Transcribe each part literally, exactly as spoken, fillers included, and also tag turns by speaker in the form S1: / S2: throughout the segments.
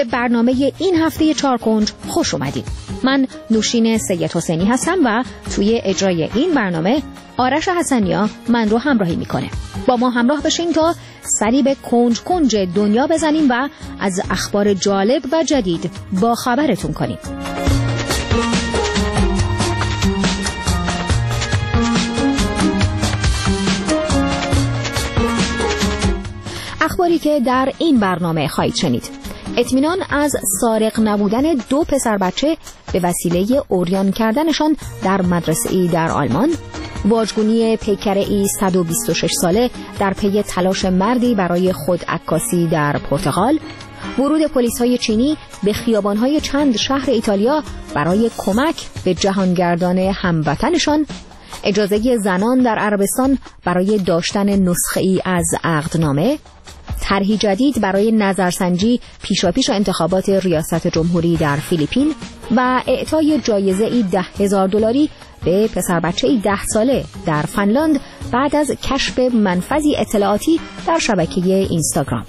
S1: برنامه این هفته چارکنج خوش اومدید. من نوشین سید حسینی هستم و توی اجرای این برنامه آرش حسنیا من رو همراهی میکنه. با ما همراه بشین تا سری به کنج کنج دنیا بزنیم و از اخبار جالب و جدید با خبرتون کنیم. اخباری که در این برنامه خواهید شنید: اطمینان از سارق نبودن دو پسر بچه به وسیله عریان کردنشان در مدرسه‌ای در آلمان، واژگونی پیکره‌ای صد و بیست و شش ساله در پی تلاش مردی برای خود عکاسی در پرتغال، ورود پلیس‌های چینی به خیابان‌های چند شهر ایتالیا برای کمک به جهانگردان هموطنشان، اجازه زنان در عربستان برای داشتن نسخه‌ای از عقدنامه، طرحی جدید برای نظرسنجی پیشاپیش انتخابات ریاست جمهوری در فیلیپین و اعطای جایزه‌ای ده هزار دلاری به پسر بچه‌ای ده ساله در فنلاند بعد از کشف منفذی اطلاعاتی در شبکه اینستاگرام.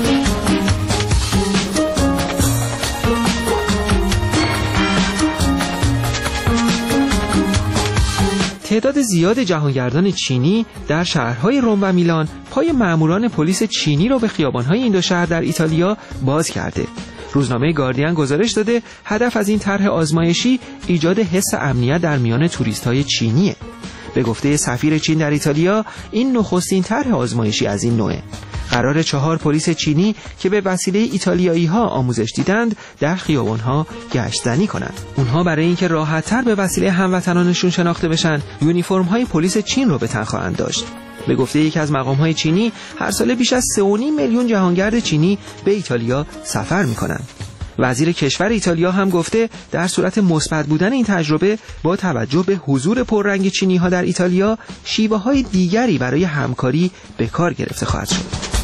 S2: تعداد زیاد جهانگردان چینی در شهرهای روم و میلان پای ماموران پلیس چینی رو به خیابان‌های این دو شهر در ایتالیا باز کرده. روزنامه گاردین گزارش داده هدف از این طرح آزمایشی ایجاد حس امنیت در میان توریست‌های چینیه. به گفته سفیر چین در ایتالیا این نخستین طرح آزمایشی از این نوعه. قرار چهار پلیس چینی که به وسیله ایتالیایی‌ها آموزش دیدند در خیابان‌ها گشت‌زنی کنند. اونها برای اینکه راحت‌تر به وسیله هموطنانشون شناخته بشن، یونیفرم‌های پلیس چین رو به تن خواهند داشت. به گفته یکی از مقام‌های چینی، هر ساله بیش از سه و نیم میلیون جهانگرد چینی به ایتالیا سفر می‌کنند. وزیر کشور ایتالیا هم گفته در صورت مثبت بودن این تجربه با توجه به حضور پررنگ چینی‌ها در ایتالیا، شیوه‌های دیگری برای همکاری به کار گرفته خواهد شد.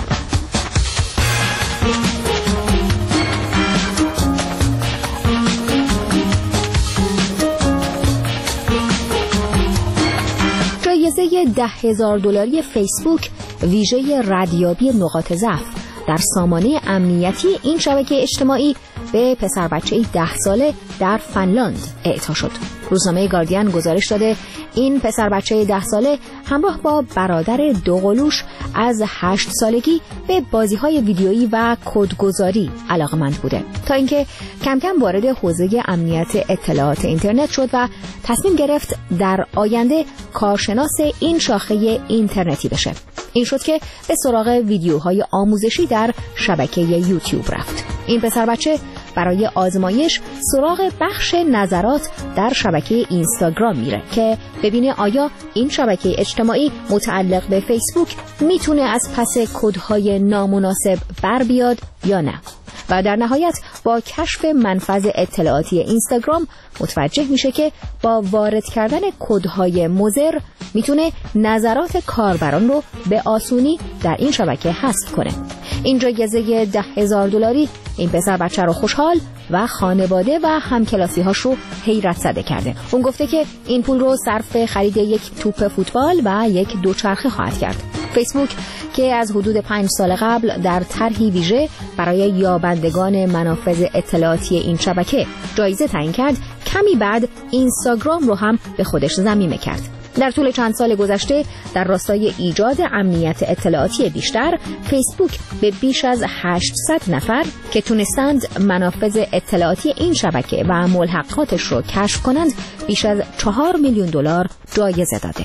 S1: جایزه ده هزار دلاری فیسبوک ویژه ردیابی نقاط ضعف در سامانه امنیتی این شبکه اجتماعی به پسر بچه‌ای ده ساله در فنلاند اعطا شد. روزنامه گاردین گزارش داده این پسر بچه ده ساله همراه با برادر دوقلوش از هشت سالگی به بازی‌های ویدیویی و کدگذاری علاقه‌مند بوده تا اینکه کم کم وارد حوزه امنیت اطلاعات اینترنت شد و تصمیم گرفت در آینده کارشناس این شاخه اینترنتی بشه. این شد که به سراغ ویدیوهای آموزشی در شبکه یوتیوب رفت. این پسر بچه برای آزمایش سراغ بخش نظرات در شبکه اینستاگرام میره که ببینه آیا این شبکه اجتماعی متعلق به فیسبوک میتونه از پس کدهای نامناسب بر بیاد یا نه. و در نهایت با کشف منفذ اطلاعاتی اینستاگرام متوجه میشه که با وارد کردن کدهای مضر میتونه نظرات کاربران رو به آسونی در این شبکه حذف کنه. این جایزه ده هزار دلاری این پسر بچه رو خوشحال و خانواده و همکلاسی‌هاش رو حیرت زده کرده. اون گفته که این پول رو صرف خرید یک توپ فوتبال و یک دوچرخه خواهد کرد. فیسبوک که از حدود پنج سال قبل در طرحی ویژه برای یابندگان منافذ اطلاعاتی این شبکه جایزه تعیین کرد، کمی بعد اینستاگرام رو هم به خودش ضمیمه کرد. در طول چند سال گذشته در راستای ایجاد امنیت اطلاعاتی بیشتر، فیسبوک به بیش از هشتصد نفر که تونستند منافذ اطلاعاتی این شبکه و ملحقاتش رو کشف کنند بیش از چهار میلیون دلار جایزه داده.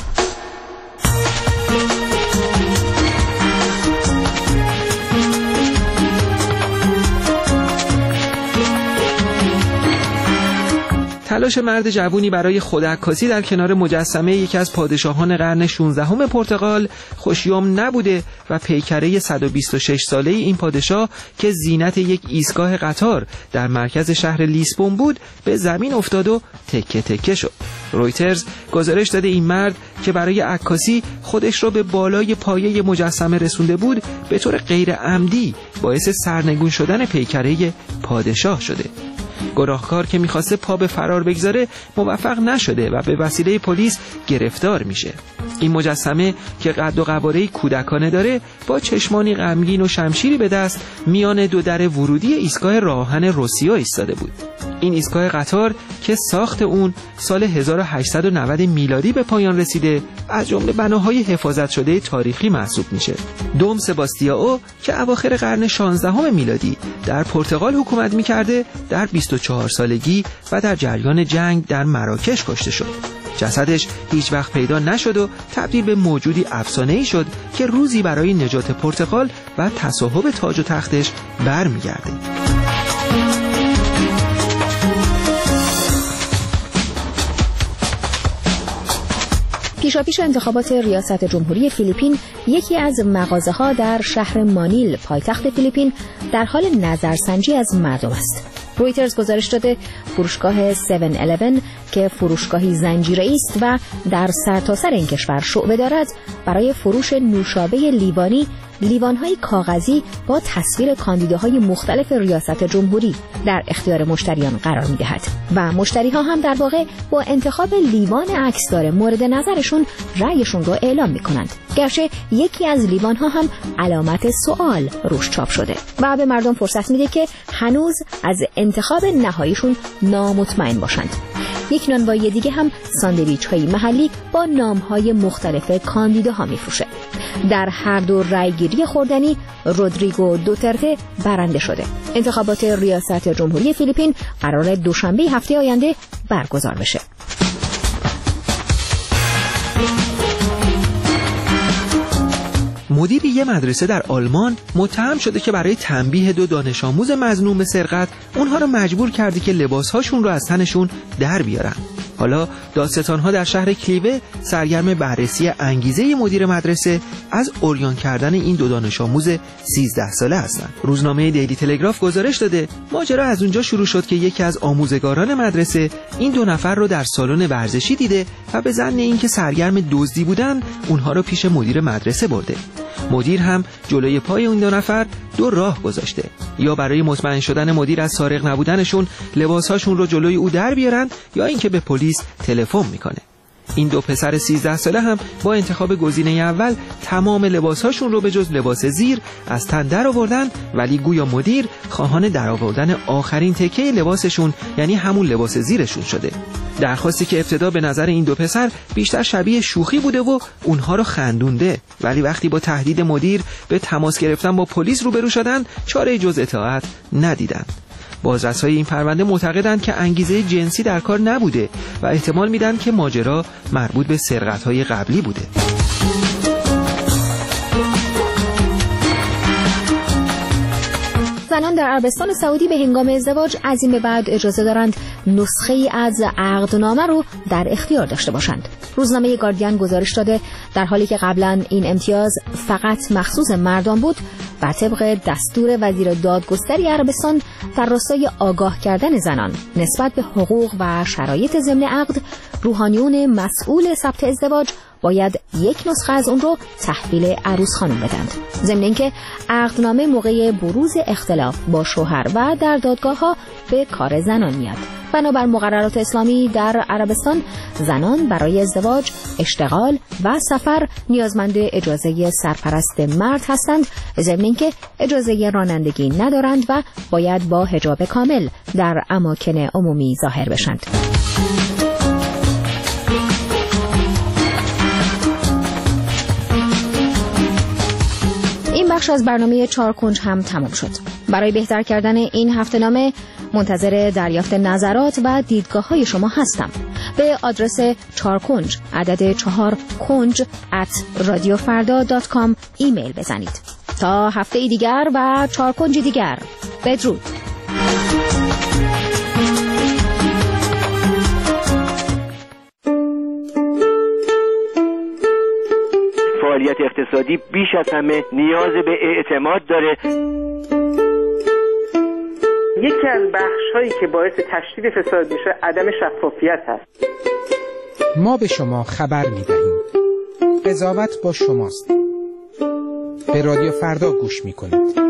S2: تلاش مرد جوونی برای خودعکاسی در کنار مجسمه یکی از پادشاهان قرن شانزدهم پرتغال خوشیوم نبوده و پیکره صد و بیست و شش ساله این پادشاه که زینت یک ایستگاه قطار در مرکز شهر لیسبون بود به زمین افتاد و تکه تکه شد. رویترز گزارش داده این مرد که برای عکاسی خودش رو به بالای پایه مجسمه رسونده بود به طور غیر عمدی باعث سرنگون شدن پیکره پادشاه شده. گناهکار که میخواسته پا به فرار بگذاره موفق نشده و به وسیله پلیس گرفتار میشه. این مجسمه که قد و قواره کودکانه داره با چشمانی غمگین و شمشیری به دست میان دو در ورودی ایستگاه راهن روسیا ایستاده بود. این ایستگاه قطار که ساخت اون سال هزار و هشتصد و نود میلادی به پایان رسیده از جمله بناهای حفاظت شده تاریخی محسوب میشه. دوم سباستیائو که اواخر قرن شانزدهم میلادی در پرتغال حکومت میکرده در بیست و چهار سالگی و در جریان جنگ در مراکش کشته شد. جسدش هیچ وقت پیدا نشد و تبدیل به موجودی افسانه‌ای شد که روزی برای نجات پرتغال و تصاحب تاج و تختش برمیگرده.
S1: پیشاپیش انتخابات ریاست جمهوری فیلیپین، یکی از مغازه‌ها در شهر مانیل پایتخت فیلیپین در حال نظرسنجی از مردم است. رویترز گزارش داده فروشگاه هفت الیون که فروشگاهی زنجیره‌ای است و در سرتاسر این کشور شعبه دارد، برای فروش نوشابه لیوانی لیوان‌های کاغذی با تصویر کاندیداهای مختلف ریاست جمهوری در اختیار مشتریان قرار می‌دهد و مشتری‌ها هم در واقع با انتخاب لیوان عکسدار مورد نظرشون رأیشون رو اعلام می‌کنند. گرچه یکی از لیوان‌ها هم علامت سوال روش چاپ شده و به مردم فرصت میده که هنوز از انتخاب نهاییشون نامطمئن باشند. یک نانوایی دیگه هم ساندویچ‌های محلی با نام‌های مختلف کاندیداها می‌فروشه. در هر دو رأیگیری خوردنی رودریگو دوترته برنده شده. انتخابات ریاست جمهوری فیلیپین قرار دوشنبه هفته آینده برگزار بشه.
S2: مدیر یه مدرسه در آلمان متهم شده که برای تنبیه دو دانش آموز مظنون به سرقت اونها رو مجبور کرده که لباسهاشون رو از تنشون در بیارن. حالا دادستان‌ها در شهر کلیوه سرگرم بررسی انگیزه مدیر مدرسه از عریان کردن این دو دانش آموز سیزده ساله هستند. روزنامه دیلی تلگراف گزارش داده ماجرا از اونجا شروع شد که یکی از آموزگاران مدرسه این دو نفر رو در سالن ورزشی دیده و به ظن اینکه سرگرم دزدی بودن اونها رو پیش مدیر مدرسه برده. مدیر هم جلوی پای اون دو نفر دو راه گذاشته، یا برای مطمئن شدن مدیر از سارق نبودنشون لباسهاشون رو جلوی او در بیارن یا اینکه به پلیس تلفن میکنه. این دو پسر سیزده ساله هم با انتخاب گزینه اول تمام لباسهاشون رو به جز لباس زیر از تن در آوردن، ولی گویا مدیر خواهان در آوردن آخرین تکه لباسشون یعنی همون لباس زیرشون شده. درخواستی که ابتدا به نظر این دو پسر بیشتر شبیه شوخی بوده و اونها رو خندونده، ولی وقتی با تهدید مدیر به تماس گرفتن با پلیس روبرو شدن چاره جز اطاعت ندیدن. بازرسای این پرونده معتقدند که انگیزه جنسی در کار نبوده و احتمال میدن که ماجرا مربوط به سرقت‌های قبلی بوده.
S1: زنان در عربستان سعودی به هنگام ازدواج از این به بعد اجازه دارند نسخه ای از عقدنامه رو در اختیار داشته باشند. روزنامه گاردین گزارش داده در حالی که قبلا این امتیاز فقط مخصوص مردان بود، بر طبق دستور وزیر دادگستری عربستان در راستای آگاه کردن زنان نسبت به حقوق و شرایط ضمن عقد، روحانیون مسئول ثبت ازدواج باید یک نسخه از اون رو تحویل عروس خانم بدند. ضمن اینکه عقدنامه موقع بروز اختلاف با شوهر و در دادگاه ها به کار زنان میاد. بنابر مقررات اسلامی در عربستان زنان برای ازدواج، اشتغال و سفر نیازمند اجازه سرپرست مرد هستند، ضمن اینکه اجازه رانندگی ندارند و باید با حجاب کامل در اماکن عمومی ظاهر بشند. این بخش از برنامه چهار کنج هم تمام شد. برای بهتر کردن این هفته‌نامه منتظر دریافت نظرات و دیدگاه‌های شما هستم. به آدرس چهار کنج عدد چهار کنج ات رادیو فردا دات کام ایمیل بزنید. تا هفته دیگر و چهار کنج دیگر، بدرود.
S3: فعالیت اقتصادی بیش از همه نیاز به اعتماد داره.
S4: یکی از بخش‌هایی که باعث تشدید فساد میشه عدم شفافیت هست.
S5: ما به شما خبر می‌دهیم. قضاوت با شماست. به رادیو فردا گوش می‌کنید.